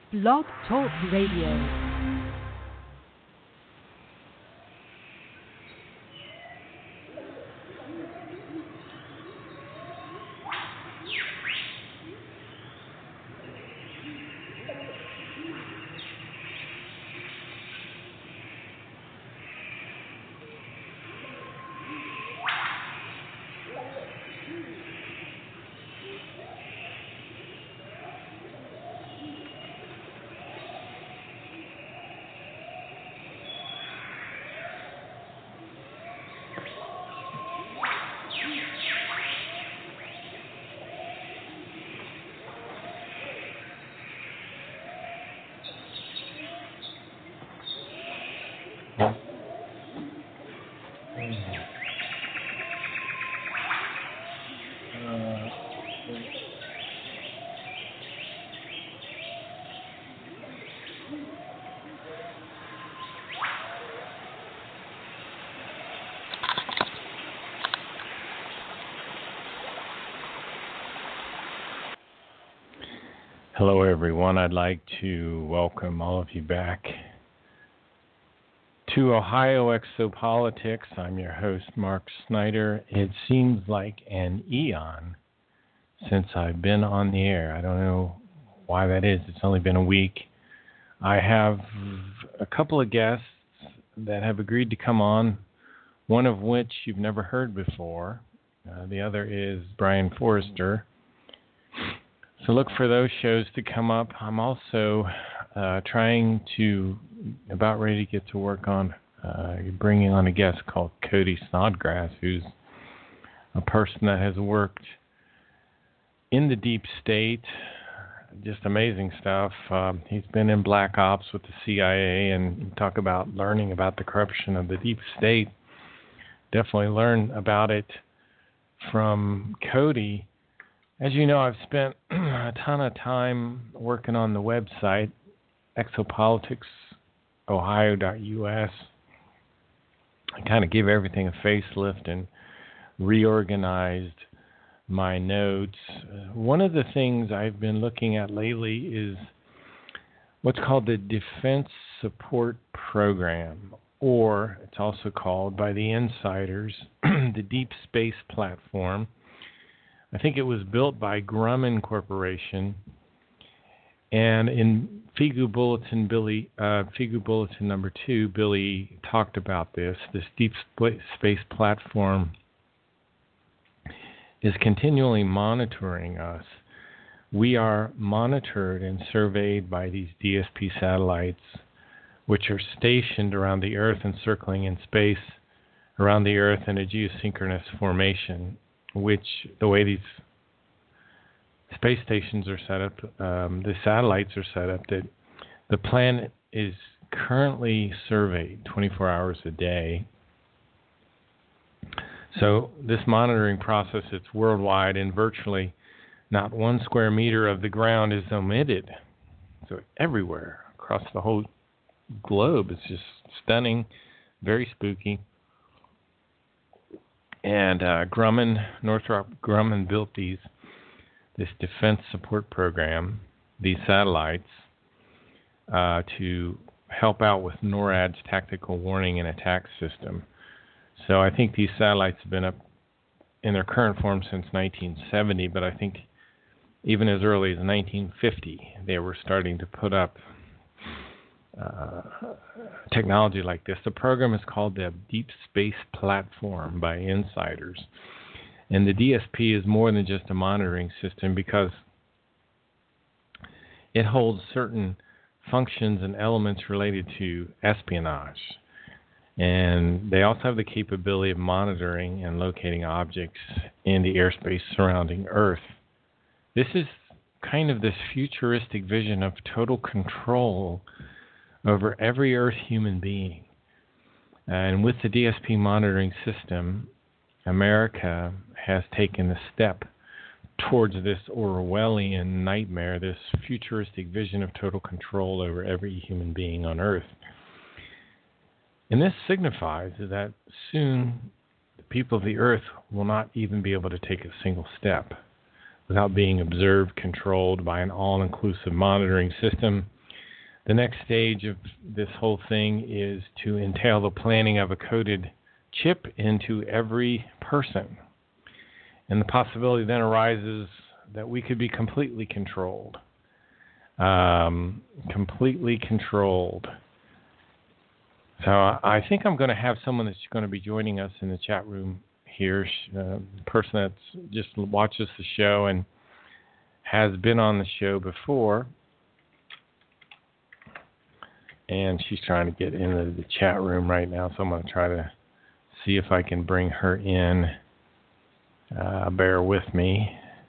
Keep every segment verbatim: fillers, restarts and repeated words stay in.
Blog Talk Radio. Hello, everyone. I'd like to welcome all of you back to Ohio Exopolitics. I'm your host, Mark Snyder. It seems like an eon since I've been on the air. I don't know why that is. It's only been a week. I have a couple of guests that have agreed to come on, one of which you've never heard before. Uh, the other is Brian Forrester. So look for those shows to come up. I'm also uh, trying to, about ready to get to work on uh, bringing on a guest called Cody Snodgrass, who's a person that has worked in the deep state, just amazing stuff. Um, he's been in black ops with the C I A, and talk about learning about the corruption of the deep state. Definitely learn about it from Cody. As you know, I've spent a ton of time working on the website, exopolitics ohio dot U S. I kind of gave everything a facelift and reorganized my notes. Uh, one of the things I've been looking at lately is what's called the Defense Support Program, or it's also called by the insiders the Deep Space Platform. I think it was built by Grumman Corporation, and in Figu Bulletin, Billy, uh, Figu Bulletin number two, Billy talked about this. This deep space platform is continually monitoring us. We are monitored and surveyed by these D S P satellites, which are stationed around the Earth and circling in space around the Earth in a geosynchronous formation, which the way these space stations are set up, um, the satellites are set up, that the planet is currently surveyed twenty-four hours a day. So this monitoring process, it's worldwide, and virtually not one square meter of the ground is omitted. So everywhere across the whole globe, it's just stunning, very spooky. And uh, Grumman, Northrop Grumman built these, this defense support program, these satellites, uh, to help out with NORAD's tactical warning and attack system. So I think these satellites have been up in their current form since nineteen seventy, but I think even as early as nineteen fifty, they were starting to put up Uh, technology like this. The program is called the Deep Space Platform by insiders. And the D S P is more than just a monitoring system, because it holds certain functions and elements related to espionage. And they also have the capability of monitoring and locating objects in the airspace surrounding Earth. This is kind of this futuristic vision of total control over every Earth human being. And with the D S P monitoring system, America has taken a step towards this Orwellian nightmare, this futuristic vision of total control over every human being on Earth. And this signifies that soon the people of the Earth will not even be able to take a single step without being observed, controlled by an all-inclusive monitoring system The next stage of this whole thing is to entail the planting of a coded chip into every person. And the possibility then arises that we could be completely controlled. Um, completely controlled. So I think I'm going to have someone that's going to be joining us in the chat room here, uh, a person that's just watches the show and has been on the show before. And she's trying to get into the chat room right now, so I'm going to try to see if I can bring her in. Uh, bear with me.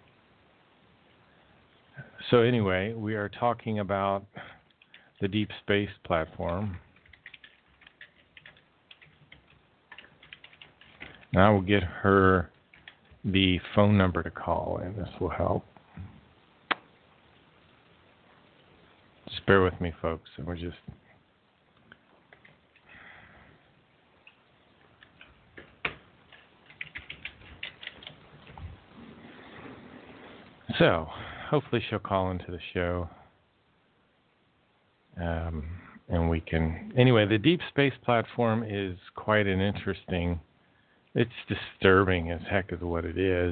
So anyway, we are talking about the Deep Space Platform. And I will get her the phone number to call, and this will help. Just bear with me, folks. And we're just... So, hopefully she'll call into the show. Um, and we can... Anyway, the Deep Space Platform is quite an interesting... It's disturbing as heck is what it is.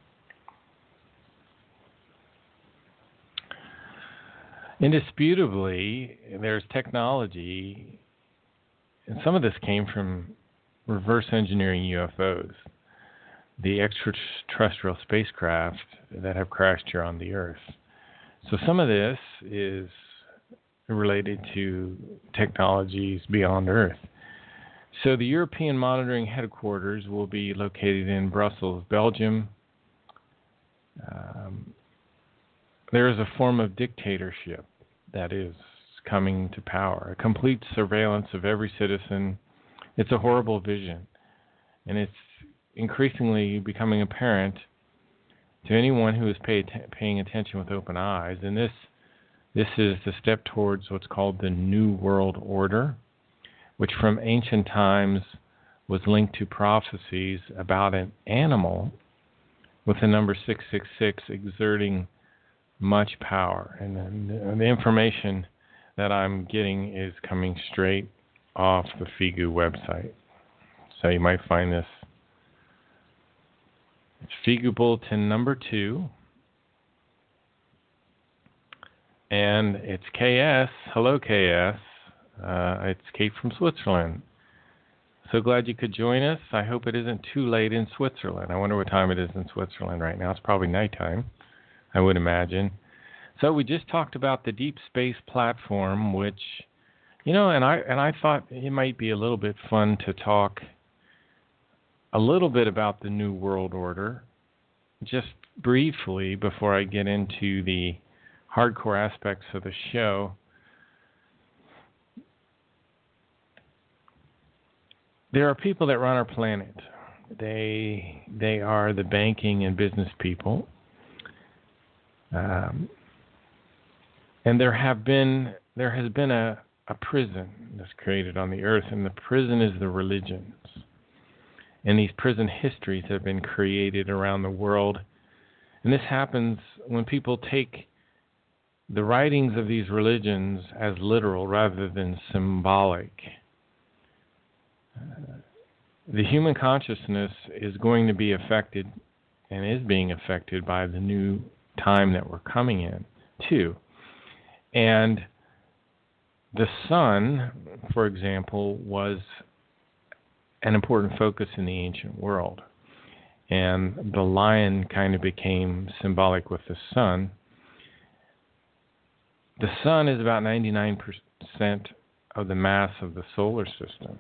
Indisputably, there's technology, and some of this came from reverse engineering U F Os, the extraterrestrial spacecraft that have crashed here on the Earth. So some of this is related to technologies beyond Earth. So the European monitoring headquarters will be located in Brussels, Belgium. Um, there is a form of dictatorship that is coming to power, a complete surveillance of every citizen. It's a horrible vision, and it's increasingly becoming apparent to anyone who is pay t- paying attention with open eyes. And this, this is the step towards what's called the New World Order, which from ancient times was linked to prophecies about an animal with the number six six six exerting much power. And the, the information that I'm getting is coming straight off the Figu website. So you might find this. It's Figu Bulletin number two. And it's K S. Hello, K S. Uh, it's Kate from Switzerland. So glad you could join us. I hope it isn't too late in Switzerland. I wonder what time it is in Switzerland right now. It's probably nighttime, I would imagine. So we just talked about the Deep Space Platform, which, you know, and I and I thought it might be a little bit fun to talk a little bit about the New World Order, just briefly before I get into the hardcore aspects of the show. There are people that run our planet. They they are the banking and business people. Um, and there have been there has been a, a prison that's created on the earth, and the prison is the religions. And these prison histories have been created around the world. And this happens when people take the writings of these religions as literal rather than symbolic. Uh, the human consciousness is going to be affected and is being affected by the new time that we're coming in, too. And the sun, for example, was an important focus in the ancient world. And the lion kind of became symbolic with the sun. The sun is about ninety-nine percent of the mass of the solar system.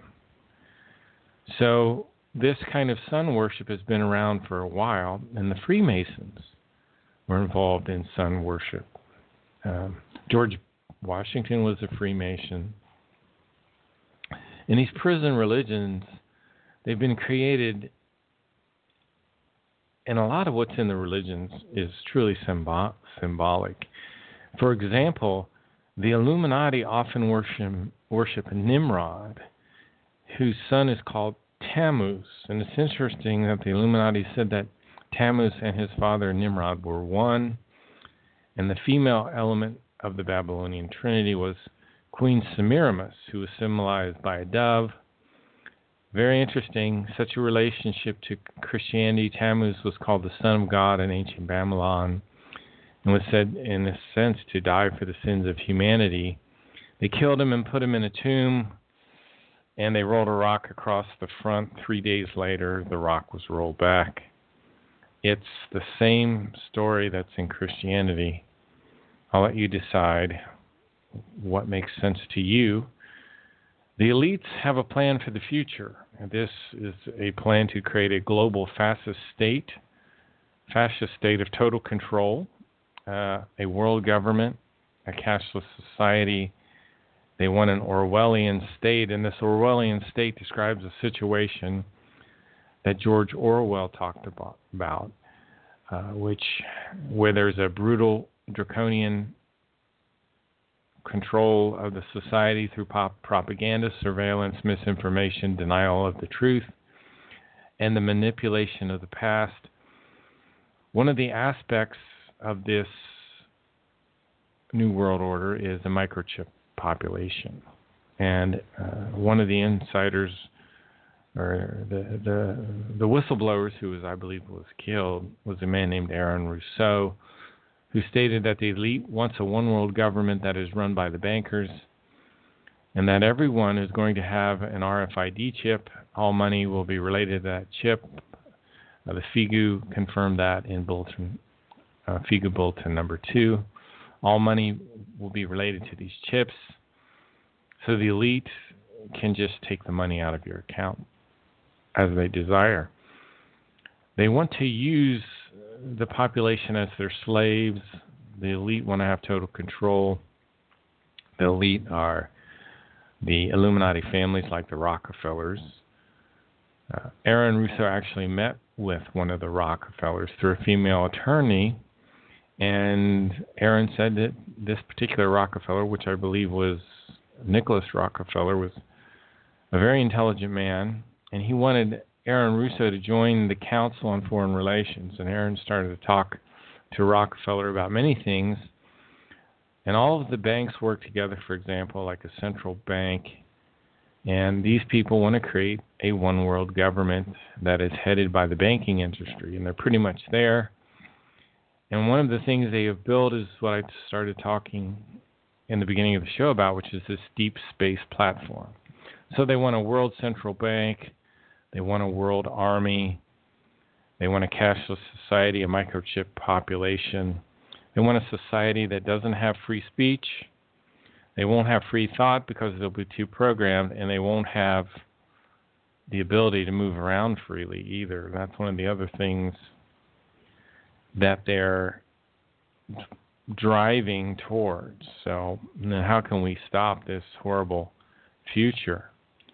So this kind of sun worship has been around for a while, and the Freemasons were involved in sun worship. Um, George Washington was a Freemason. And these prison religions, they've been created, and a lot of what's in the religions is truly symbo- symbolic. For example, the Illuminati often worship, worship Nimrod, whose son is called Tammuz. And it's interesting that the Illuminati said that Tammuz and his father Nimrod were one, and the female element of the Babylonian Trinity was Queen Semiramis, who was symbolized by a dove. Very interesting, such a relationship to Christianity. Tammuz was called the Son of God in ancient Babylon and was said, in a sense, to die for the sins of humanity. They killed him and put him in a tomb, and they rolled a rock across the front. Three days later, the rock was rolled back. It's the same story that's in Christianity. I'll let you decide what makes sense to you. The elites have a plan for the future. This is a plan to create a global fascist state, fascist state of total control, uh, a world government, a cashless society. They want an Orwellian state, and this Orwellian state describes a situation that George Orwell talked about, about uh, which where there's a brutal, draconian control of the society through pop propaganda, surveillance, misinformation, denial of the truth, and the manipulation of the past. One of the aspects of this New World Order is the microchip population. And uh, one of the insiders, or the, the the whistleblowers who was, I believe, was killed, was a man named Aaron Rousseau, who stated that the elite wants a one-world government that is run by the bankers, and that everyone is going to have an R F I D chip. All money will be related to that chip. Uh, the FIGU confirmed that in bulletin, uh, FIGU bulletin number two. All money will be related to these chips, so the elite can just take the money out of your account as they desire. They want to use the population as their slaves. The elite want to have total control. The elite are the Illuminati families like the Rockefellers. Uh, Aaron Russo actually met with one of the Rockefellers through a female attorney, and Aaron said that this particular Rockefeller, which I believe was Nicholas Rockefeller, was a very intelligent man, and he wanted Aaron Russo to join the Council on Foreign Relations. And Aaron started to talk to Rockefeller about many things. And all of the banks work together, for example, like a central bank. And these people want to create a one-world government that is headed by the banking industry. And they're pretty much there. And one of the things they have built is what I started talking in the beginning of the show about, which is this deep space platform. So they want a world central bank. They want a world army. They want a cashless society, a microchip population. They want a society that doesn't have free speech. They won't have free thought because they'll be too programmed, and they won't have the ability to move around freely either. That's one of the other things that they're driving towards. So then how can we stop this horrible future?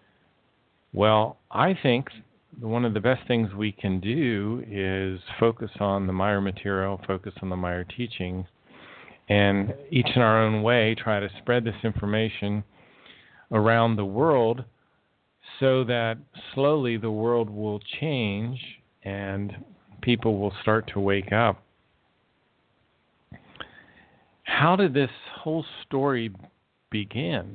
Well, I think one of the best things we can do is focus on the Meyer material, focus on the Meyer teachings, and each in our own way try to spread this information around the world so that slowly the world will change and people will start to wake up. How did this whole story begin?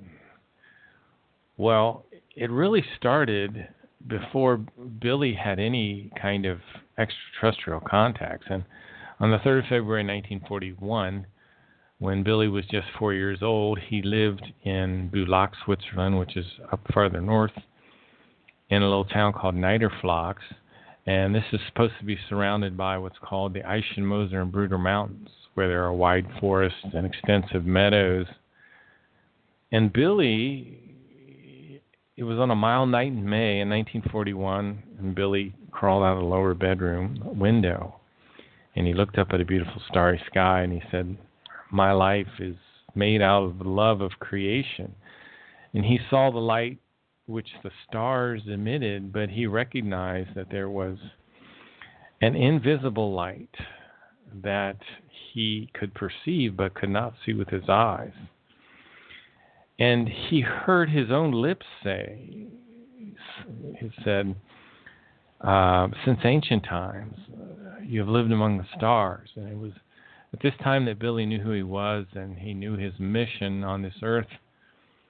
Well, it really started before Billy had any kind of extraterrestrial contacts. And on the third of February nineteen forty-one, when Billy was just four years old, he lived in Boulac, Switzerland, which is up farther north, in a little town called Niederflachs. And this is supposed to be surrounded by what's called the Eichen, Moser, and Bruder Mountains, where there are wide forests and extensive meadows. And Billy, it was on a mild night in May in nineteen forty-one, and Billy crawled out of the lower bedroom window, and he looked up at a beautiful starry sky, and he said, "My life is made out of the love of creation." And he saw the light which the stars emitted, but he recognized that there was an invisible light that he could perceive but could not see with his eyes. And he heard his own lips say, he said, uh, since ancient times, uh, you have lived among the stars. And it was at this time that Billy knew who he was, and he knew his mission on this earth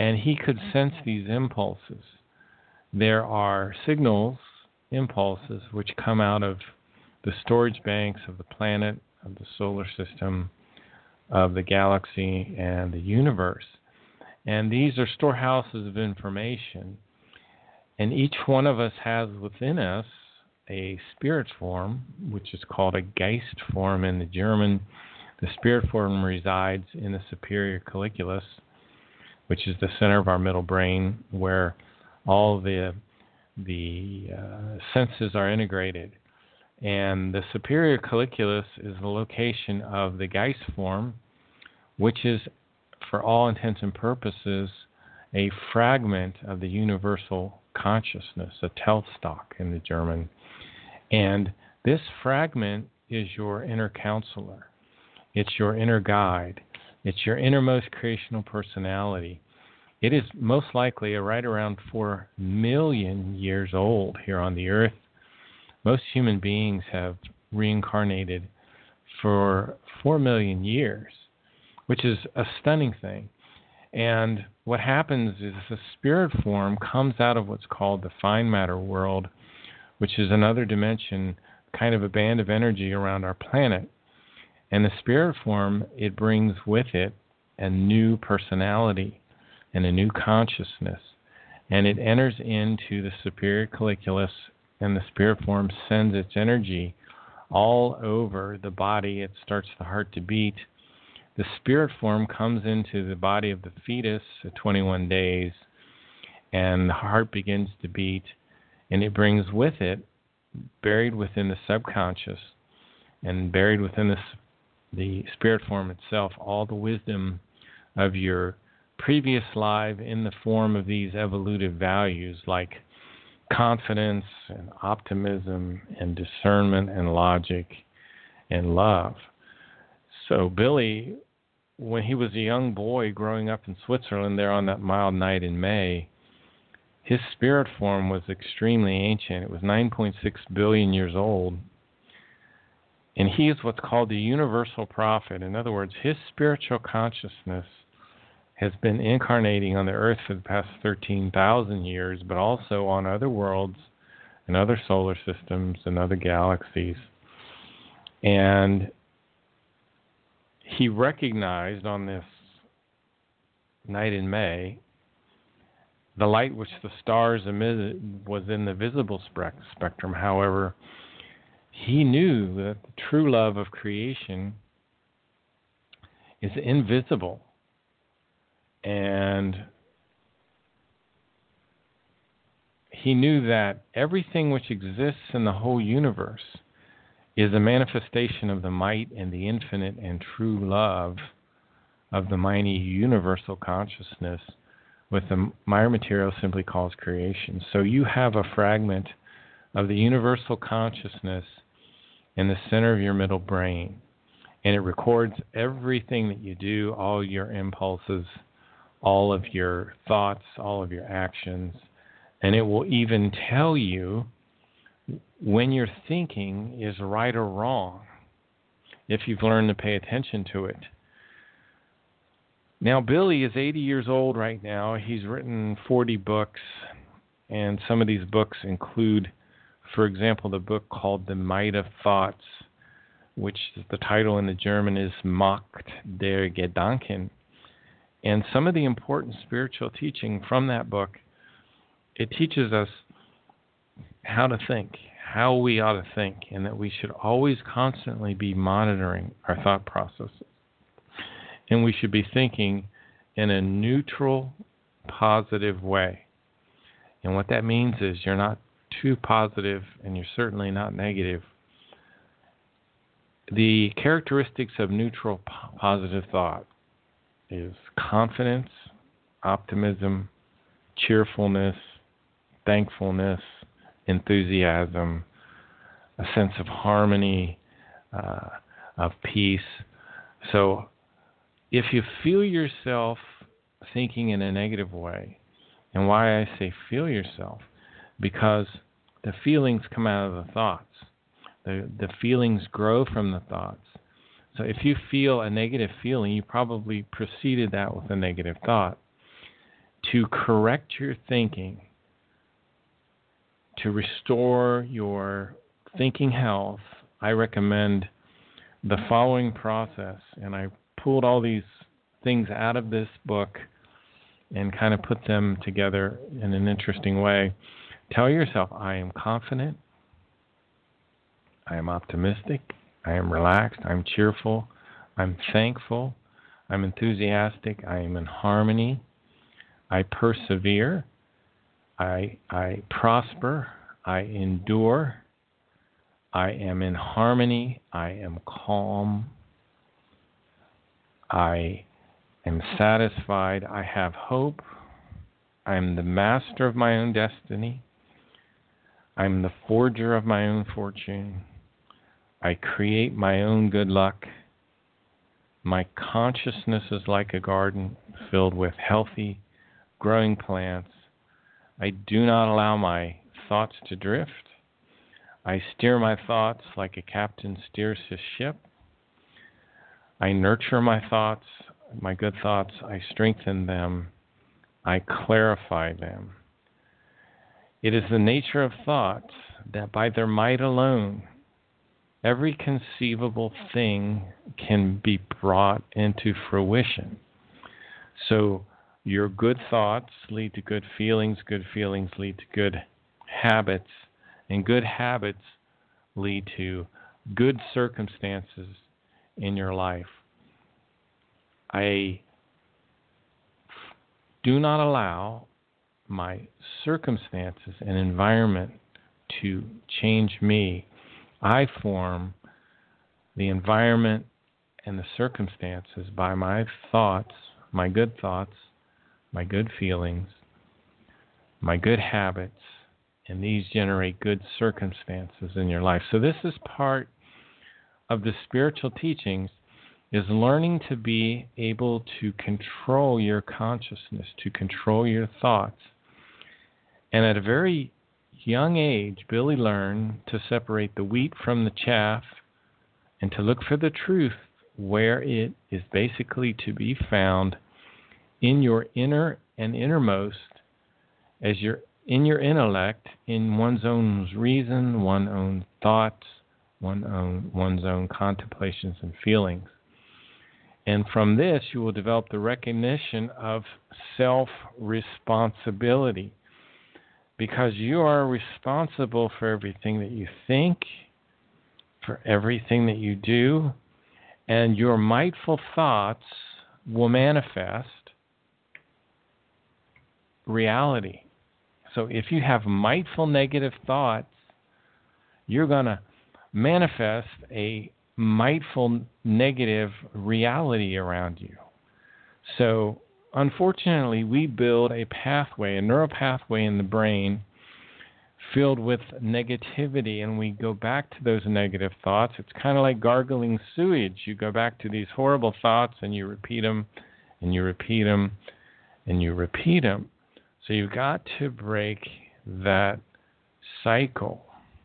and he could sense these impulses. There are signals, impulses, which come out of the storage banks of the planet, of the solar system, of the galaxy, and the universe. And these are storehouses of information. And each one of us has within us a spirit form, which is called a Geist form in the German. The spirit form resides in the superior colliculus, which is the center of our middle brain, where all the the uh, senses are integrated. And the superior colliculus is the location of the Geist form, which is, for all intents and purposes, a fragment of the universal consciousness, a Teilstock in the German. And this fragment is your inner counselor. It's your inner guide. It's your innermost creational personality. It is most likely right around four million years old here on the earth. Most human beings have reincarnated for four million years, which is a stunning thing. And what happens is the spirit form comes out of what's called the fine matter world, which is another dimension, kind of a band of energy around our planet. And the spirit form, it brings with it a new personality and a new consciousness. And it enters into the superior colliculus, and the spirit form sends its energy all over the body. It starts the heart to beat. The spirit form comes into the body of the fetus at twenty-one days, and the heart begins to beat, and it brings with it, buried within the subconscious and buried within the, the spirit form itself, all the wisdom of your previous life in the form of these evolutive values like confidence and optimism and discernment and logic and love. So Billy, when he was a young boy growing up in Switzerland there on that mild night in May, his spirit form was extremely ancient. It was nine point six billion years old. And he is what's called the universal prophet. In other words, his spiritual consciousness has been incarnating on the earth for the past thirteen thousand years, but also on other worlds and other solar systems and other galaxies. And he recognized on this night in May the light which the stars emitted was in the visible spectrum. However, he knew that the true love of creation is invisible. And he knew that everything which exists in the whole universe is a manifestation of the might and the infinite and true love of the mighty universal consciousness, with the Meyer material simply calls creation. So you have a fragment of the universal consciousness in the center of your middle brain, and it records everything that you do, all your impulses, all of your thoughts, all of your actions, and it will even tell you when your thinking is right or wrong, if you've learned to pay attention to it. Now, Billy is eighty years old right now. He's written forty books, and some of these books include, for example, the book called The Might of Thoughts, which the title in the German is Macht der Gedanken. And some of the important spiritual teaching from that book, it teaches us how to think, how we ought to think, and that we should always constantly be monitoring our thought processes. And we should be thinking in a neutral, positive way. And what that means is you're not too positive and you're certainly not negative. The characteristics of neutral, positive thought is confidence, optimism, cheerfulness, thankfulness, enthusiasm, a sense of harmony, uh, of peace. So if you feel yourself thinking in a negative way, and why I say feel yourself, because the feelings come out of the thoughts. The, the feelings grow from the thoughts. So if you feel a negative feeling, you probably preceded that with a negative thought. to correct your thinking, to restore your thinking health, I recommend the following process. And I pulled all these things out of this book and kind of put them together in an interesting way. Tell yourself, I am confident, I am optimistic, I am relaxed, I'm cheerful, I'm thankful, I'm enthusiastic, I am in harmony, I persevere, I I prosper, I endure, I am in harmony, I am calm, I am satisfied, I have hope, I am the master of my own destiny, I am the forger of my own fortune, I create my own good luck, my consciousness is like a garden filled with healthy, growing plants. I do not allow my thoughts to drift. I steer my thoughts like a captain steers his ship. I nurture my thoughts, my good thoughts. I strengthen them. I clarify them. It is the nature of thoughts that by their might alone, every conceivable thing can be brought into fruition. So your good thoughts lead to good feelings, good feelings lead to good habits, and good habits lead to good circumstances in your life. I do not allow my circumstances and environment to change me. I form the environment and the circumstances by my thoughts, my good thoughts, my good feelings, my good habits, and these generate good circumstances in your life. So this is part of the spiritual teachings, is learning to be able to control your consciousness, to control your thoughts. And at a very young age, Billy learned to separate the wheat from the chaff and to look for the truth where it is basically to be found in your inner and innermost, as your in your intellect, in one's own reason, one's own thoughts, one own, one's own contemplations and feelings. And from this, you will develop the recognition of self-responsibility, because you are responsible for everything that you think, for everything that you do, and your mindful thoughts will manifest reality. So if you have mindful negative thoughts, you're going to manifest a mindful negative reality around you. So unfortunately, we build a pathway, a neural pathway in the brain filled with negativity, and we go back to those negative thoughts. It's kind of like gargling sewage. You go back to these horrible thoughts and you repeat them and you repeat them and you repeat them. So you've got to break that cycle.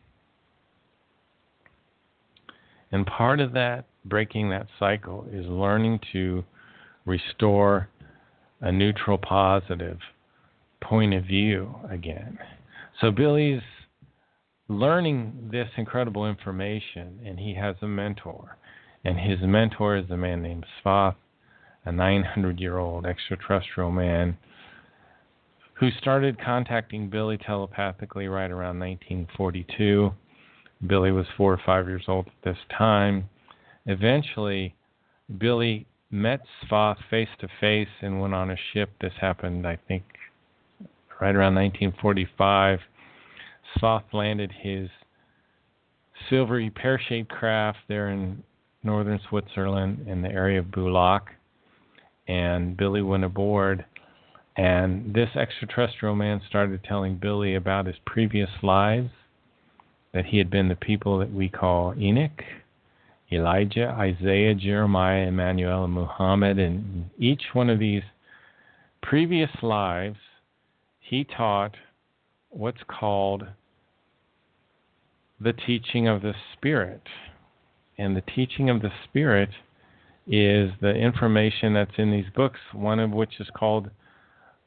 And part of that, breaking that cycle, is learning to restore a neutral, positive point of view again. So Billy's learning this incredible information, and he has a mentor. And his mentor is a man named Svath, a nine hundred year old extraterrestrial man who started contacting Billy telepathically right around nineteen forty-two. Billy was four or five years old at this time. Eventually, Billy met Svath face to face and went on a ship. This happened, I think, right around nineteen forty-five. Svath landed his silvery pear-shaped craft there in northern Switzerland in the area of Bulak, and Billy went aboard. And this extraterrestrial man started telling Billy about his previous lives, that he had been the people that we call Enoch, Elijah, Isaiah, Jeremiah, Emmanuel, and Muhammad. And each one of these previous lives, he taught what's called the teaching of the Spirit. And the teaching of the Spirit is the information that's in these books, one of which is called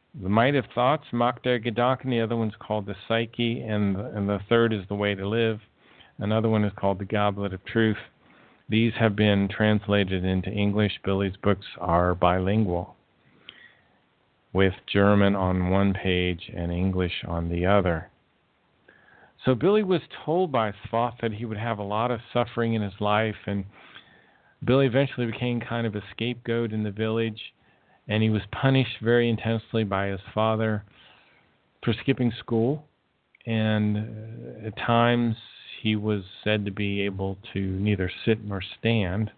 The Might of Thoughts, Macht der Gedanken. The other one's called The Psyche, and the, and the third is The Way to Live. Another one is called The Goblet of Truth. These have been translated into English. Billy's books are bilingual, with German on one page and English on the other. So Billy was told by Thoth that he would have a lot of suffering in his life, and Billy eventually became kind of a scapegoat in the village, and he was punished very intensely by his father for skipping school, and at times he was said to be able to neither sit nor stand.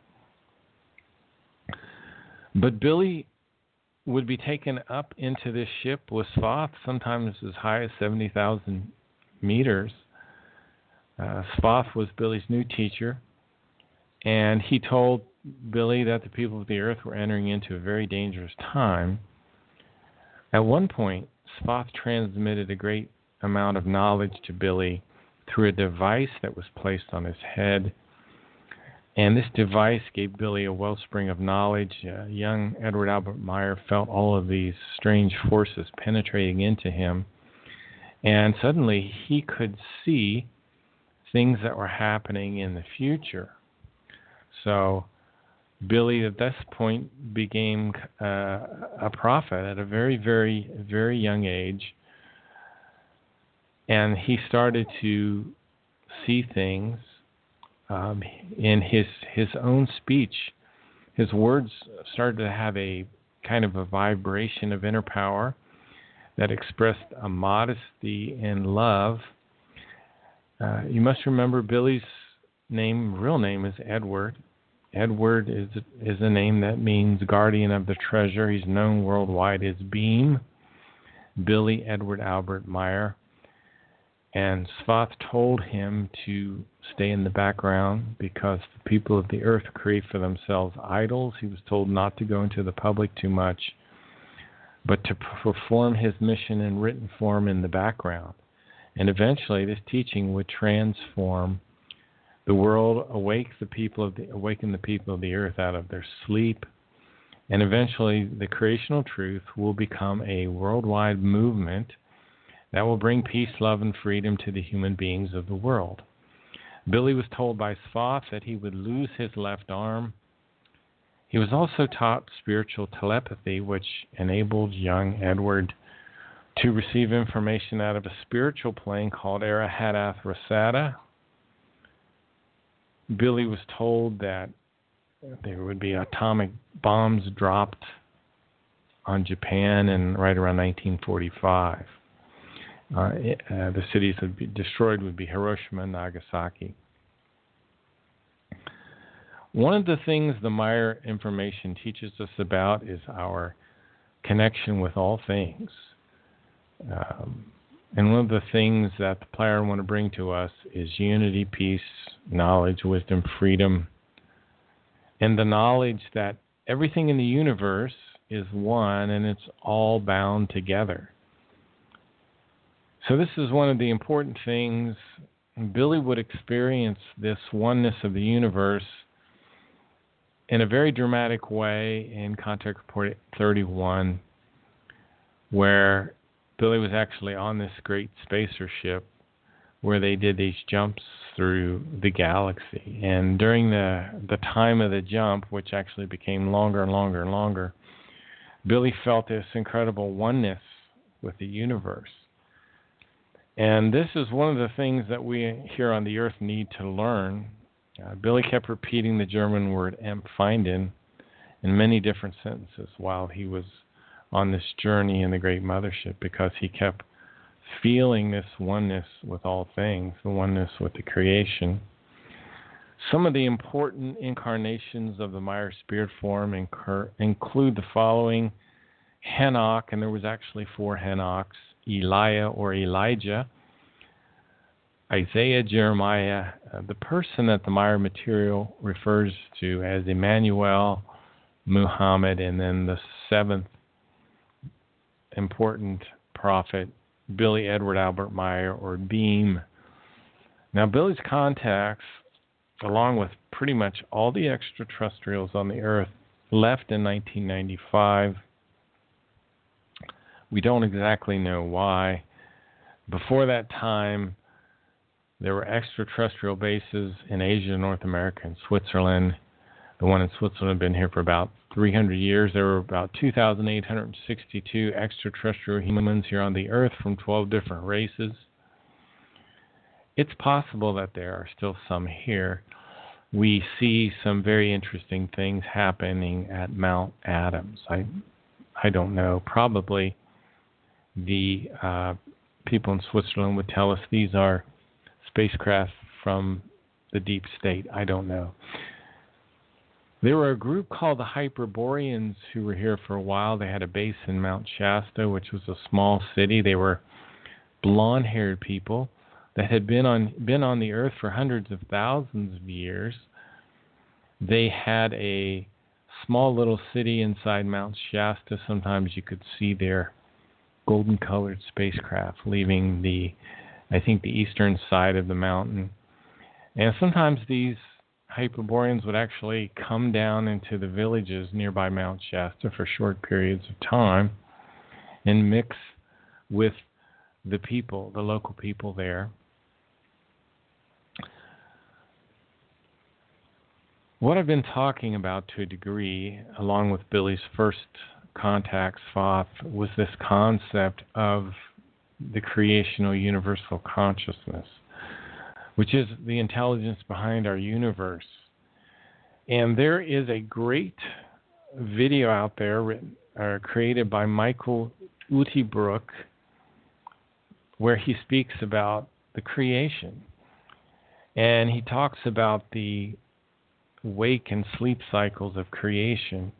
But Billy would be taken up into this ship with Thoth, sometimes as high as seventy thousand meters. Uh, Thoth was Billy's new teacher, and he told Billy that the people of the earth were entering into a very dangerous time. At one point, Thoth transmitted a great amount of knowledge to Billy through a device that was placed on his head. And this device gave Billy a wellspring of knowledge. Uh, young Edward Albert Meyer felt all of these strange forces penetrating into him. And suddenly he could see things that were happening in the future. So Billy at this point became uh, a prophet at a very, very, very young age. And he started to see things um, in his his own speech. His words started to have a kind of a vibration of inner power that expressed a modesty and love. Uh, you must remember Billy's name, real name, is Edward. Edward is is a name that means guardian of the treasure. He's known worldwide as Beam, Billy Edward Albert Meyer. And Thoth told him to stay in the background because the people of the earth create for themselves idols. He was told not to go into the public too much, but to perform his mission in written form in the background. And eventually this teaching would transform the world, awake the people of the, awaken the people of the earth out of their sleep, and eventually the creational truth will become a worldwide movement that will bring peace, love, and freedom to the human beings of the world. Billy was told by Thoth that he would lose his left arm. He was also taught spiritual telepathy, which enabled young Edward to receive information out of a spiritual plane called Arahatath Rasada. Billy was told that there would be atomic bombs dropped on Japan in right around nineteen forty-five. Uh, it, uh, the cities that would be destroyed would be Hiroshima and Nagasaki. One of the things the Meyer information teaches us about is our connection with all things. Um, and one of the things that the player want to bring to us is unity, peace, knowledge, wisdom, freedom, and the knowledge that everything in the universe is one and it's all bound together. So this is one of the important things. Billy would experience this oneness of the universe in a very dramatic way in Contact Report thirty-one, where Billy was actually on this great spacer ship where they did these jumps through the galaxy. And during the, the time of the jump, which actually became longer and longer and longer, Billy felt this incredible oneness with the universe. And this is one of the things that we here on the earth need to learn. Uh, Billy kept repeating the German word empfinden in many different sentences while he was on this journey in the Great Mothership, because he kept feeling this oneness with all things, the oneness with the creation. Some of the important incarnations of the Meyer spirit form incur, include the following: Henoch, and there was actually four Henochs, Elijah or Elijah, Isaiah, Jeremiah, uh, the person that the Meyer material refers to as Emmanuel, Muhammad, and then the seventh important prophet, Billy Edward Albert Meyer, or Beam. Now, Billy's contacts, along with pretty much all the extraterrestrials on the earth, left in nineteen ninety-five. We don't exactly know why. Before that time, there were extraterrestrial bases in Asia, North America, and Switzerland. The one in Switzerland had been here for about three hundred years. There were about two thousand eight hundred sixty-two extraterrestrial humans here on the Earth from twelve different races. It's possible that there are still some here. We see some very interesting things happening at Mount Adams. I, I don't know. Probably the uh, people in Switzerland would tell us these are spacecraft from the deep state. I don't know. There were a group called the Hyperboreans who were here for a while. They had a base in Mount Shasta, which was a small city. They were blonde-haired people that had been on been on the Earth for hundreds of thousands of years. They had a small little city inside Mount Shasta. Sometimes you could see their golden-colored spacecraft leaving the, I think, the eastern side of the mountain. And sometimes these Hyperboreans would actually come down into the villages nearby Mount Shasta for short periods of time and mix with the people, the local people there. What I've been talking about to a degree, along with Billy's first contact, Thoth, was this concept of the creational universal consciousness, which is the intelligence behind our universe. And there is a great video out there written, uh, created by Michael Utebrook, where he speaks about the creation. And he talks about the wake and sleep cycles of creation.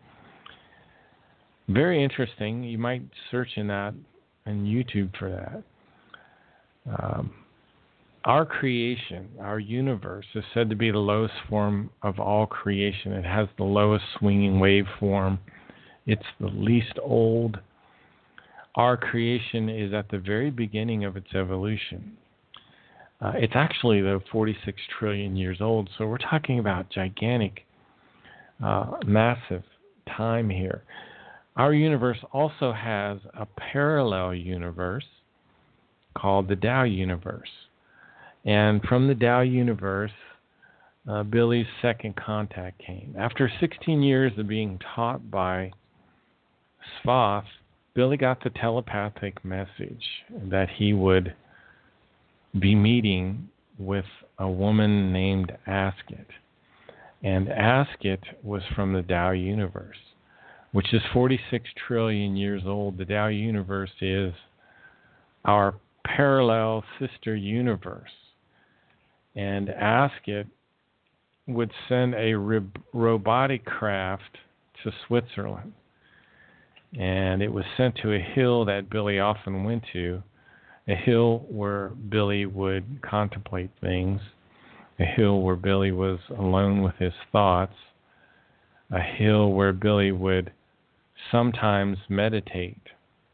Very interesting. You might search in that on YouTube for that. Um, our creation, our universe, is said to be the lowest form of all creation. It has the lowest swinging waveform. It's the least old. Our creation is at the very beginning of its evolution. Uh, it's actually, though, forty-six trillion years old, so we're talking about gigantic, uh, massive time here. Our universe also has a parallel universe called the Tao universe. And from the Tao universe, uh, Billy's second contact came. After sixteen years of being taught by Thoth, Billy got the telepathic message that he would be meeting with a woman named Asket. And Asket was from the Tao universe, which is forty-six trillion years old. The Tao universe is our parallel sister universe. And Asket would send a rib- robotic craft to Switzerland. And it was sent to a hill that Billy often went to, a hill where Billy would contemplate things, a hill where Billy was alone with his thoughts, a hill where Billy would sometimes meditate.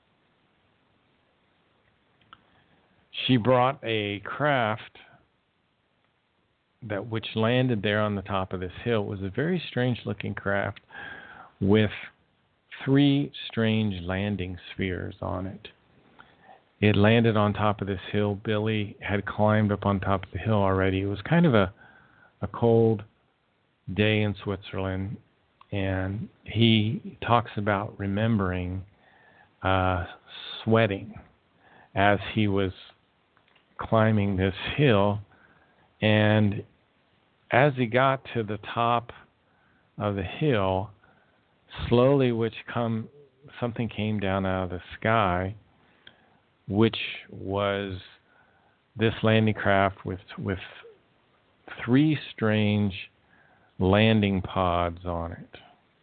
She brought a craft that which landed there on the top of this hill. It was a very strange looking craft with three strange landing spheres on it. It landed on top of this hill. Billy had climbed up on top of the hill already. It was kind of a, a cold day in Switzerland, and he talks about remembering uh, sweating as he was climbing this hill. And as he got to the top of the hill, slowly, which come something came down out of the sky, which was this landing craft with with three strange landing pods on it.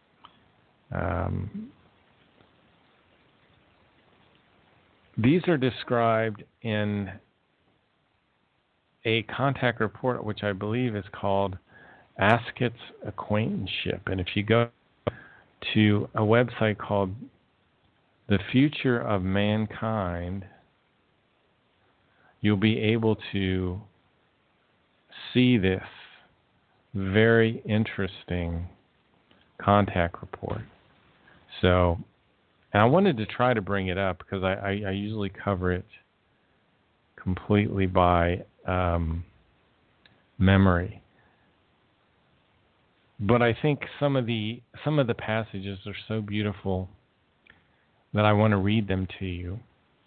Um, these are described in a contact report, which I believe is called Asket's Acquaintanceship. And if you go to a website called The Future of Mankind, you'll be able to see this very interesting contact report. So And I wanted to try to bring it up because I, I, I usually cover it completely by um, memory. But I think some of the some of the passages are so beautiful that I want to read them to you.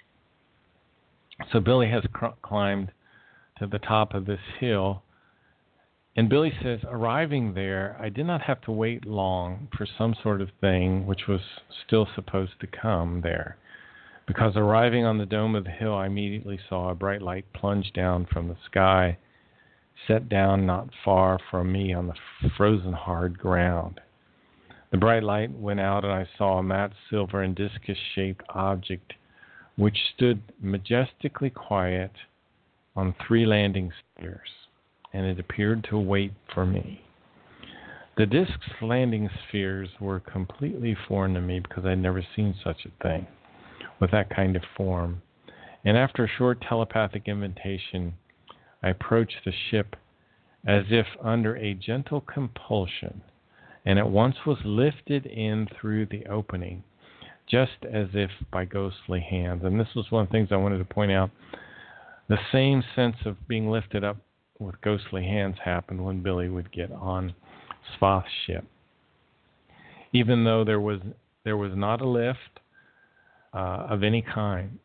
So Billy has cr- climbed to the top of this hill, and Billy says, arriving there, I did not have to wait long for some sort of thing which was still supposed to come there, because arriving on the dome of the hill, I immediately saw a bright light plunge down from the sky, set down not far from me on the frozen hard ground. The bright light went out, and I saw a matte silver and discus-shaped object which stood majestically quiet on three landing spheres, and it appeared to wait for me. The disc's landing spheres were completely foreign to me because I'd never seen such a thing with that kind of form. And after a short telepathic invitation, I approached the ship as if under a gentle compulsion, and at once was lifted in through the opening, just as if by ghostly hands. And this was one of the things I wanted to point out. The same sense of being lifted up with ghostly hands happened when Billy would get on Svath's ship. Even though there was there was not a lift uh, of any kind.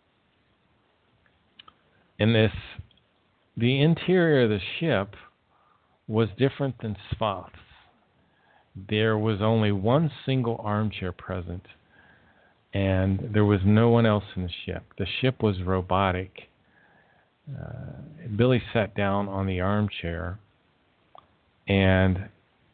In this, the interior of the ship was different than Svath's. There was only one single armchair present, and there was no one else in the ship. The ship was robotic. Uh, Billy sat down on the armchair, and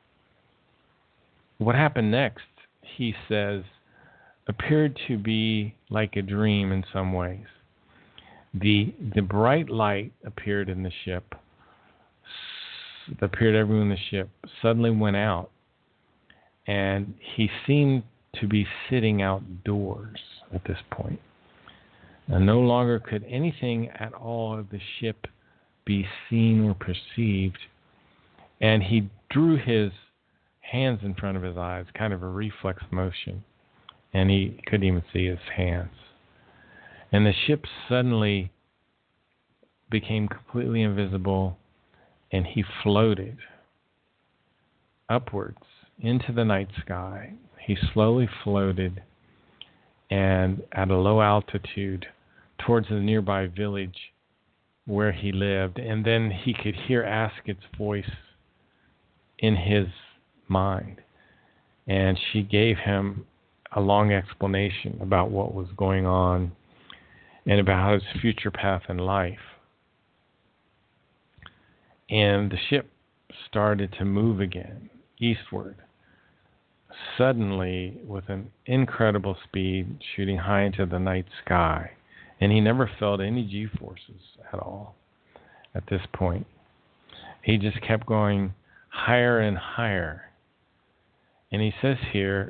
what happened next, he says, appeared to be like a dream in some ways. The the bright light appeared in the ship, s- appeared everywhere in the ship, suddenly went out, and he seemed to be sitting outdoors at this point. And no longer could anything at all of the ship be seen or perceived. And he drew his hands in front of his eyes, kind of a reflex motion, and he couldn't even see his hands. And the ship suddenly became completely invisible, and he floated upwards into the night sky. He slowly floated, and at a low altitude towards the nearby village where he lived. And then he could hear Asket's voice in his mind. And she gave him a long explanation about what was going on and about his future path in life. And the ship started to move again, eastward, suddenly with an incredible speed, shooting high into the night sky. And he never felt any G-forces at all at this point. He just kept going higher and higher. And he says here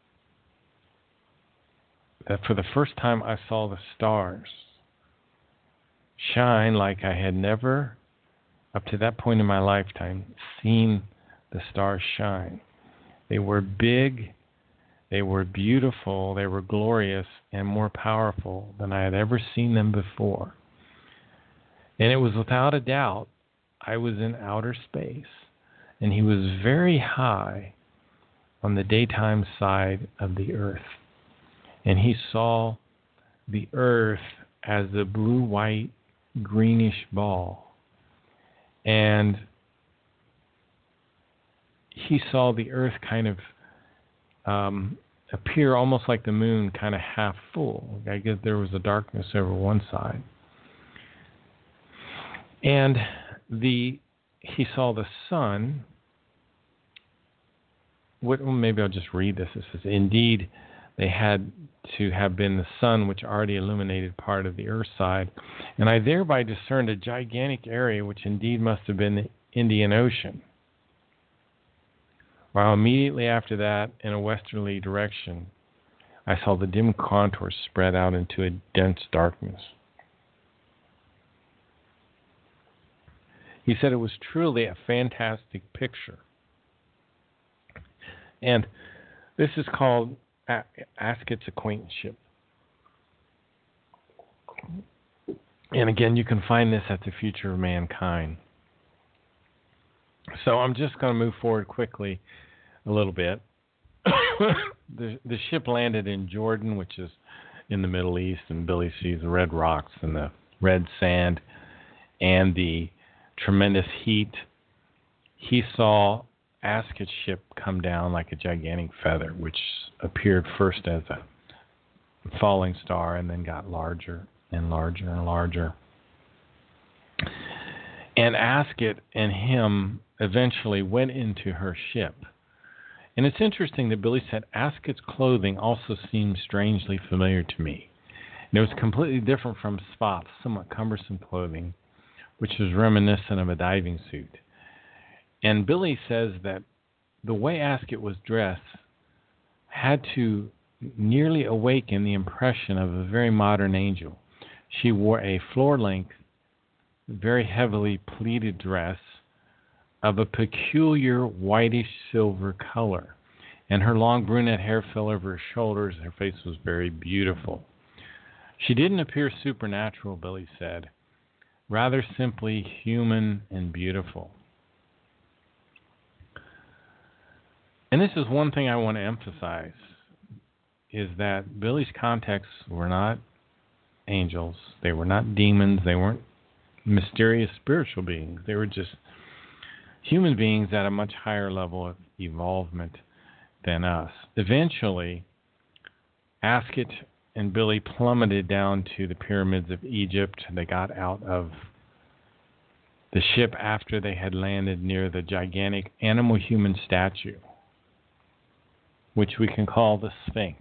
that for the first time I saw the stars shine like I had never, up to that point in my lifetime, seen the stars shine. They were big, they were beautiful, they were glorious, and more powerful than I had ever seen them before. And it was without a doubt I was in outer space, and he was very high on the daytime side of the earth. And he saw the earth as a blue-white, greenish ball. And he saw the earth kind of um, appear almost like the moon, kind of half full. I guess there was a darkness over one side. And the he saw the sun. What, well, maybe I'll just read this. It says, indeed, they had to have been the sun which already illuminated part of the earth side, and I thereby discerned a gigantic area which indeed must have been the Indian Ocean. While immediately after that, in a westerly direction, I saw the dim contours spread out into a dense darkness. He said it was truly a fantastic picture. And this is called Asket's acquaintanceship. And again, you can find this at the Future of Mankind. So I'm just going to move forward quickly a little bit. the, the ship landed in Jordan, which is in the Middle East, and Billy sees the red rocks and the red sand and the tremendous heat. He saw Asket's ship come down like a gigantic feather, which appeared first as a falling star and then got larger and larger and larger. And Asket and him eventually went into her ship. And it's interesting that Billy said Asket's clothing also seemed strangely familiar to me. And it was completely different from Spot's somewhat cumbersome clothing, which was reminiscent of a diving suit. And Billy says that the way Asket was dressed had to nearly awaken the impression of a very modern angel. She wore a floor-length, very heavily pleated dress of a peculiar whitish-silver color, and her long brunette hair fell over her shoulders. Her face was very beautiful. She didn't appear supernatural, Billy said, rather simply human and beautiful. And this is one thing I want to emphasize, is that Billy's contacts were not angels. They were not demons. They weren't mysterious spiritual beings. They were just human beings at a much higher level of evolvement than us. Eventually, Asket and Billy plummeted down to the pyramids of Egypt. They got out of the ship after they had landed near the gigantic animal-human statue, which we can call the Sphinx.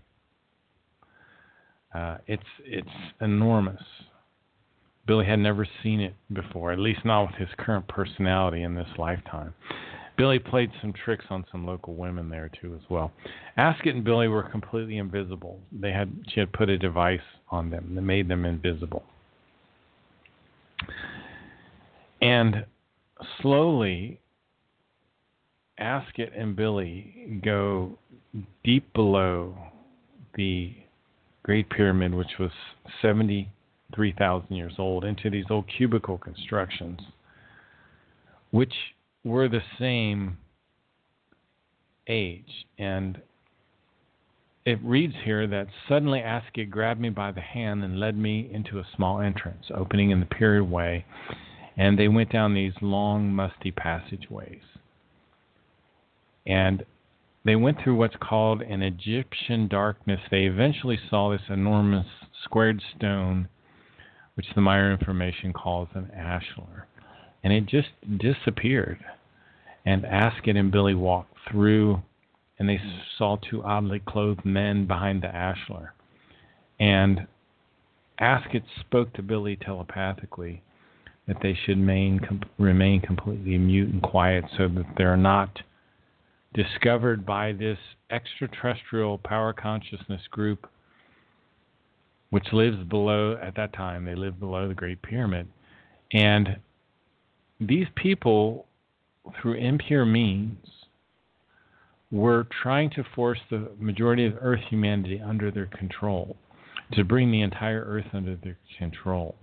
Uh, it's it's enormous. Billy had never seen it before, at least not with his current personality in this lifetime. Billy played some tricks on some local women there too as well. Asket and Billy were completely invisible. They had she had put a device on them that made them invisible. And slowly, Asket and Billy go deep below the Great Pyramid, which was seventy-three thousand years old, into these old cubicle constructions, which were the same age. And it reads here that suddenly Asket grabbed me by the hand and led me into a small entrance, opening in the period way, and they went down these long, musty passageways. And they went through what's called an Egyptian darkness. They eventually saw this enormous squared stone, which the Maya information calls an ashlar. And it just disappeared. And Asket and Billy walked through, and they saw two oddly clothed men behind the ashlar. And Asket spoke to Billy telepathically that they should remain, com- remain completely mute and quiet so that they're not discovered by this extraterrestrial power consciousness group, which lives below, at that time, they lived below the Great Pyramid. And these people, through impure means, were trying to force the majority of Earth humanity under their control, to bring the entire Earth under their control.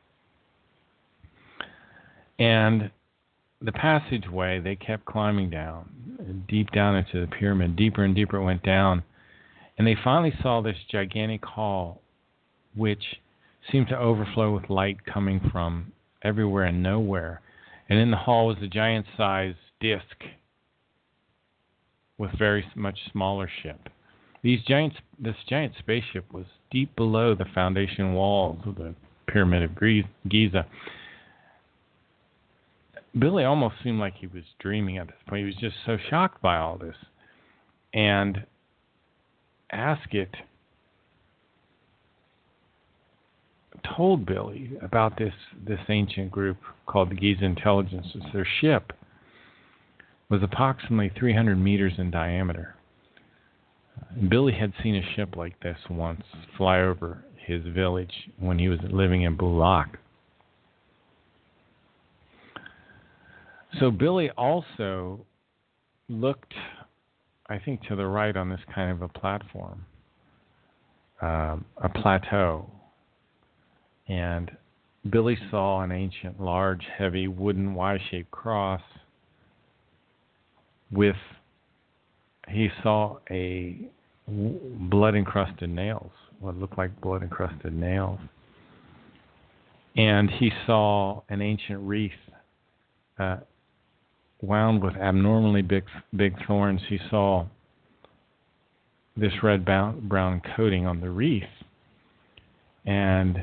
And the passageway, they kept climbing down, deep down into the pyramid, deeper and deeper it went down. And they finally saw this gigantic hall, which seemed to overflow with light coming from everywhere and nowhere. And in the hall was a giant-sized disc with very much smaller ship. These giants, this giant spaceship was deep below the foundation walls of the Pyramid of Giza. Billy almost seemed like he was dreaming at this point. He was just so shocked by all this. And Asket told Billy about this, this ancient group called the Giza Intelligences. Their ship was approximately three hundred meters in diameter. And Billy had seen a ship like this once fly over his village when he was living in Bulak. So Billy also looked I think, to the right on this kind of a platform, um, a plateau. And Billy saw an ancient, large, heavy, wooden Y-shaped cross with, he saw a blood-encrusted nails, what looked like blood-encrusted nails. And he saw an ancient wreath uh, wound with abnormally big, big thorns. He saw this red-brown coating on the wreath. And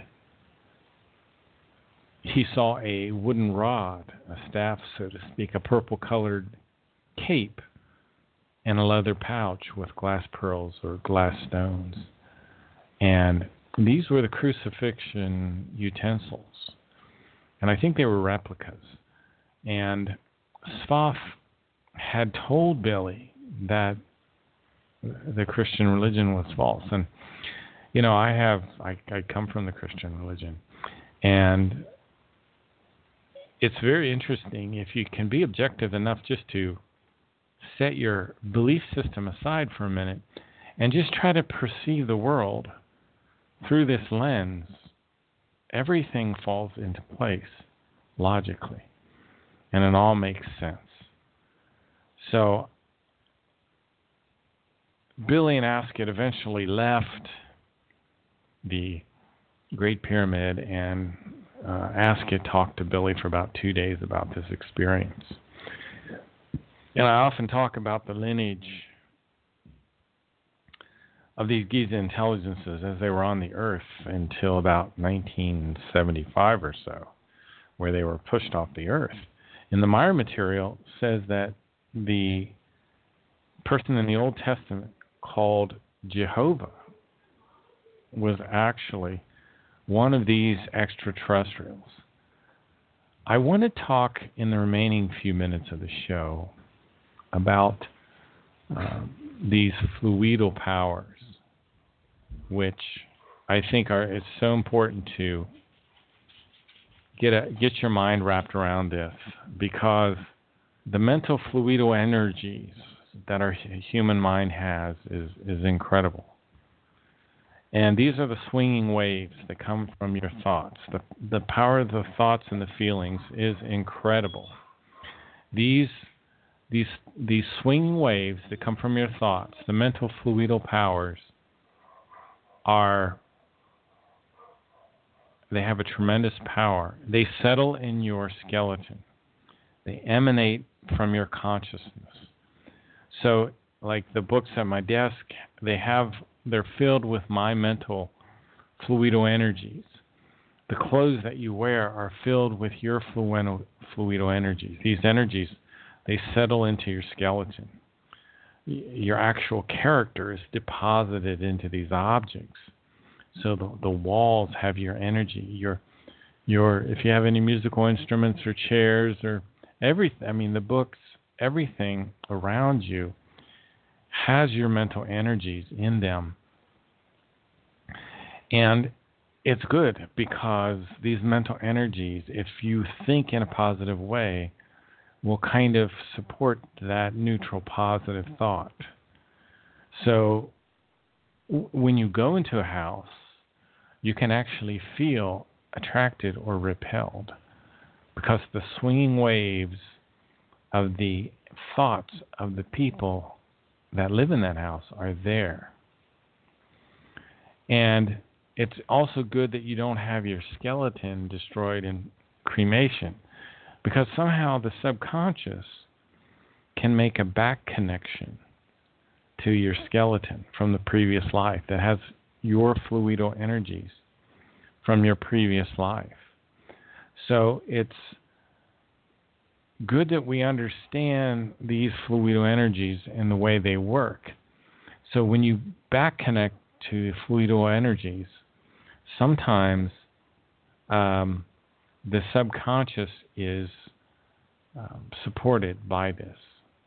he saw a wooden rod, a staff, so to speak, a purple-colored cape, and a leather pouch with glass pearls or glass stones. And these were the crucifixion utensils. And I think they were replicas. And Svath had told Billy that the Christian religion was false. And, you know, I have, I, I come from the Christian religion. And it's very interesting if you can be objective enough just to set your belief system aside for a minute and just try to perceive the world through this lens. Everything falls into place logically, and it all makes sense. So Billy and Ascot eventually left the Great Pyramid, and uh, Ascot talked to Billy for about two days about this experience. And I often talk about the lineage of these Giza intelligences as they were on the Earth until about nineteen seventy-five or so, where they were pushed off the Earth. And the Maya material says that the person in the Old Testament called Jehovah was actually one of these extraterrestrials. I want to talk in the remaining few minutes of the show about uh, these fluidal powers, which I think are it's so important to get a, get your mind wrapped around this, because the mental fluidal energies that our human mind has is, is incredible. And these are the swinging waves that come from your thoughts. The, the power of the thoughts and the feelings is incredible. These These these swinging waves that come from your thoughts, the mental fluidal powers, are, they have a tremendous power. They settle in your skeleton. They emanate from your consciousness. So, like the books at my desk, they have, they're filled with my mental fluidal energies. The clothes that you wear are filled with your fluidal, fluidal energies. These energies, they settle into your skeleton. Your actual character is deposited into these objects. So the, the walls have your energy. Your, your, if you have any musical instruments or chairs or everything, I mean the books, everything around you has your mental energies in them. And it's good because these mental energies, if you think in a positive way, will kind of support that neutral positive thought. So w- when you go into a house, you can actually feel attracted or repelled because the swinging waves of the thoughts of the people that live in that house are there. And it's also good that you don't have your skeleton destroyed in cremation, because somehow the subconscious can make a back connection to your skeleton from the previous life that has your fluidal energies from your previous life. So it's good that we understand these fluidal energies and the way they work. So when you back connect to fluidal energies, sometimes um, the subconscious is um, supported by this.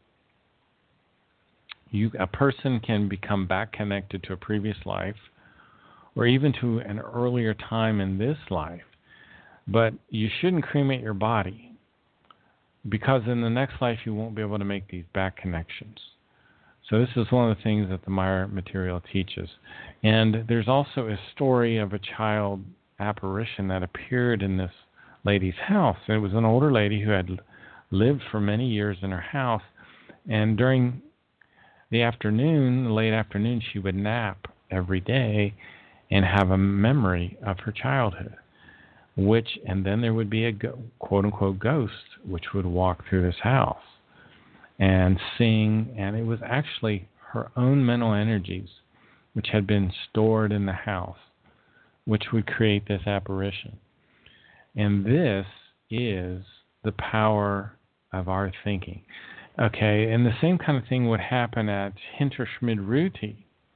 You, a person can become back connected to a previous life or even to an earlier time in this life, but you shouldn't cremate your body because in the next life you won't be able to make these back connections. So this is one of the things that the Maya material teaches. And there's also a story of a child apparition that appeared in this lady's house. It was an older lady who had lived for many years in her house, and during the afternoon, the late afternoon, she would nap every day and have a memory of her childhood, which, and then there would be a quote-unquote ghost which would walk through this house and sing, and it was actually her own mental energies which had been stored in the house, which would create this apparition. And this is the power of our thinking. Okay, and the same kind of thing would happen at Hinterschmid-Ruti.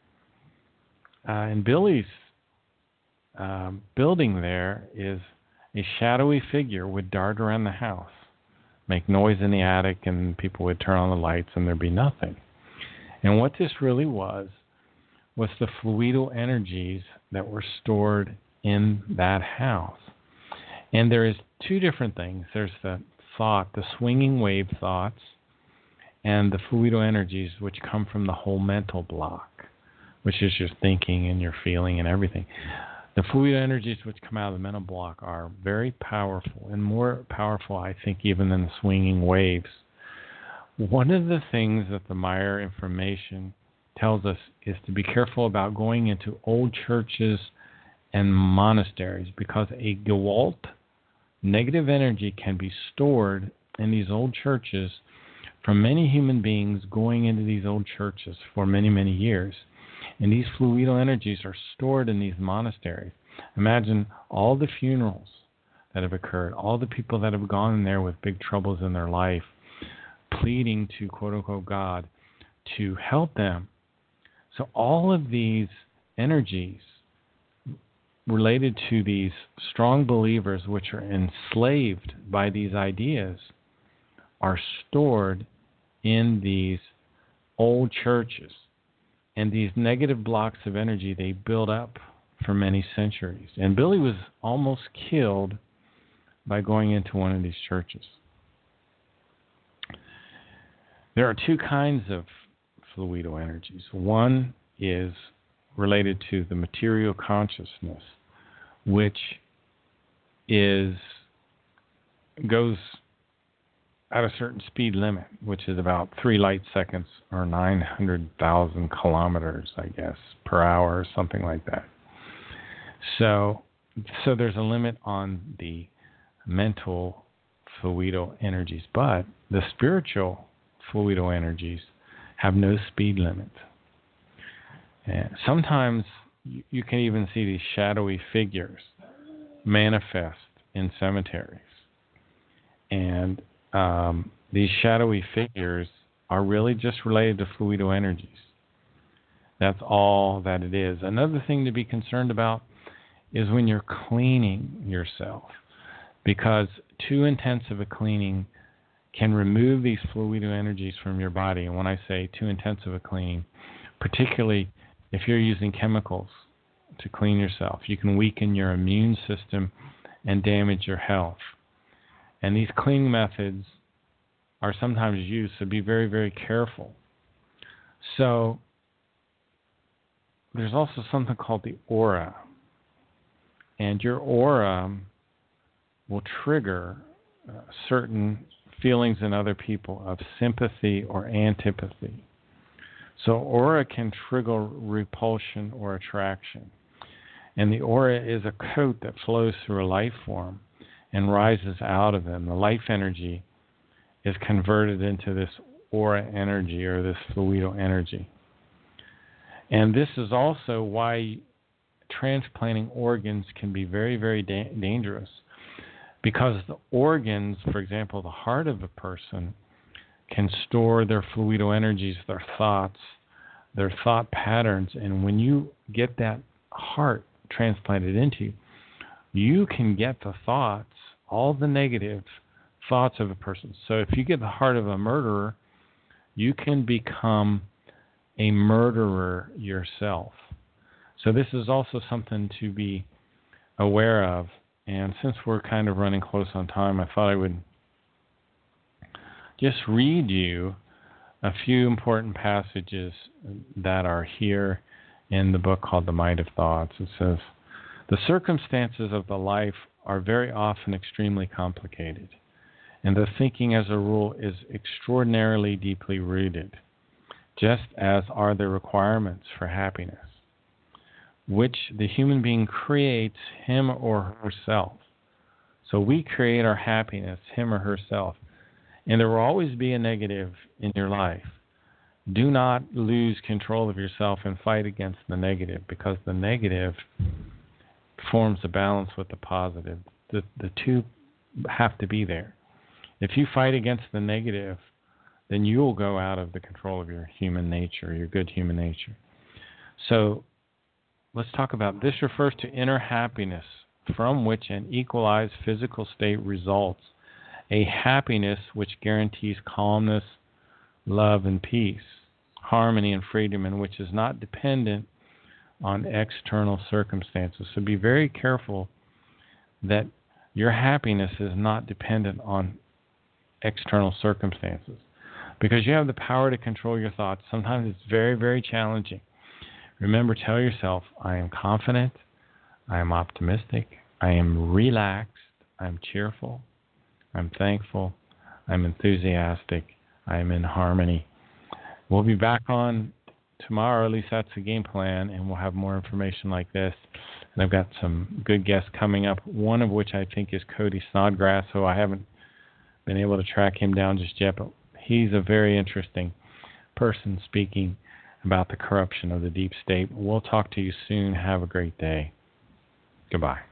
Uh, in Billy's um, building there is a shadowy figure would dart around the house, make noise in the attic, and people would turn on the lights and there'd be nothing. And what this really was, was the fluidal energies that were stored in that house. And there is two different things. There's the thought, the swinging wave thoughts, and the fluidal energies which come from the whole mental block, which is your thinking and your feeling and everything. The fluidal energies which come out of the mental block are very powerful, and more powerful, I think, even than the swinging waves. One of the things that the Maya information tells us is to be careful about going into old churches and monasteries, because a Gewalt, negative energy, can be stored in these old churches from many human beings going into these old churches for many, many years. And these fluidal energies are stored in these monasteries. Imagine all the funerals that have occurred, all the people that have gone in there with big troubles in their life, pleading to quote-unquote God to help them. So all of these energies related to these strong believers which are enslaved by these ideas are stored in these old churches. And these negative blocks of energy, they build up for many centuries. And Billy was almost killed by going into one of these churches. There are two kinds of fluidal energies. One is related to the material consciousness, which is goes at a certain speed limit, which is about three light seconds or nine hundred thousand kilometers, I guess, per hour or something like that. So, so there's a limit on the mental fluidal energies, but the spiritual fluidal energies have no speed limit. And sometimes you, you can even see these shadowy figures manifest in cemeteries. And um, these shadowy figures are really just related to fluidal energies. That's all that it is. Another thing to be concerned about is when you're cleaning yourself, because too intensive a cleaning can remove these fluidal energies from your body. And when I say too intensive a cleaning, particularly if you're using chemicals to clean yourself, you can weaken your immune system and damage your health. And these cleaning methods are sometimes used, so be very, very careful. So there's also something called the aura. And your aura will trigger uh, certain feelings in other people of sympathy or antipathy. So aura can trigger repulsion or attraction. And the aura is a coat that flows through a life form and rises out of them. The life energy is converted into this aura energy or this fluidal energy. And this is also why transplanting organs can be very, very da- dangerous. Because the organs, for example, the heart of a person, can store their fluidal energies, their thoughts, their thought patterns. And when you get that heart transplanted into you, you can get the thoughts, all the negative thoughts of a person. So if you get the heart of a murderer, you can become a murderer yourself. So this is also something to be aware of. And since we're kind of running close on time, I thought I would just read you a few important passages that are here in the book called The Might of Thoughts. It says, the circumstances of the life are very often extremely complicated, and the thinking as a rule is extraordinarily deeply rooted, just as are the requirements for happiness, which the human being creates him or herself. So we create our happiness, him or herself. And there will always be a negative in your life. Do not lose control of yourself and fight against the negative, because the negative forms a balance with the positive. The, the two have to be there. If you fight against the negative, then you will go out of the control of your human nature, your good human nature. So let's talk about this. Refers to inner happiness from which an equalized physical state results, a happiness which guarantees calmness, love, and peace, harmony and freedom, and which is not dependent on external circumstances. So be very careful that your happiness is not dependent on external circumstances, because you have the power to control your thoughts. Sometimes it's very, very challenging. Remember, tell yourself, I am confident, I am optimistic, I am relaxed, I am cheerful, I'm thankful, I'm enthusiastic, I am in harmony. We'll be back on tomorrow, at least that's the game plan, and we'll have more information like this. And I've got some good guests coming up, one of which I think is Cody Snodgrass, so I haven't been able to track him down just yet, but he's a very interesting person speaking about the corruption of the deep state. We'll talk to you soon. Have a great day. Goodbye.